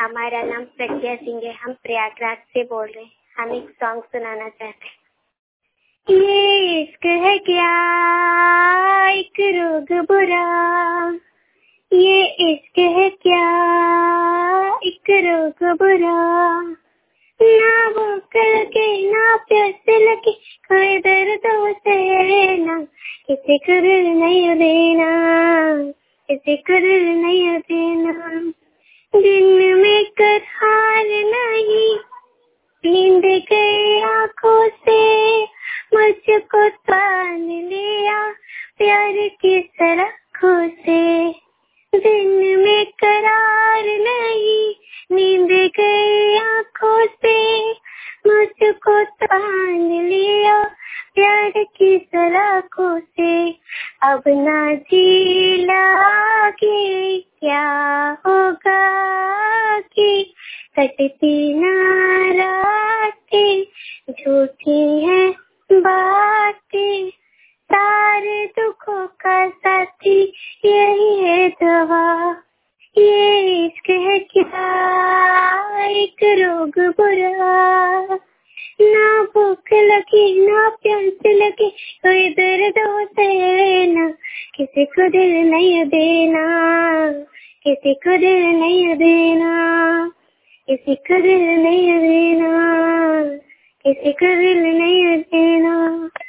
हमारा नाम प्रज्ञा सिंह है। हम प्रयागराज से बोल रहे हैं। हम एक सॉन्ग सुनाना चाहते हैं। ये इश्क है क्या एक रोग बुरा, ये इश्क है क्या एक रोग बुरा, ना भूख लगे ना प्यास लगे कोई दर्द उसे ना, किसी को दिल नहीं देना, किसी को दिल नहीं देना। दिन में करार नहीं, नींद गई आंखों से, मुझको तान लिया प्यार की सलाखों से। दिन में करार नहीं, नींद गई आंखों से, मुझको तान लिया प्यार की सलाखों से। अब ना जी लागे क्या होगा कि कटती ना रातें, झूठी है बातें, सारे दुखों का साथी यही है दवा। ये इश्क है क्या एक रोग बुरा, ना भूख लगी ना प्यास लगी कोई दर्द होते ना, किसी को दिल नहीं देना, किसी को दिल नहीं देना, किसी को दिल नहीं देना, किसी को दिल नहीं देना।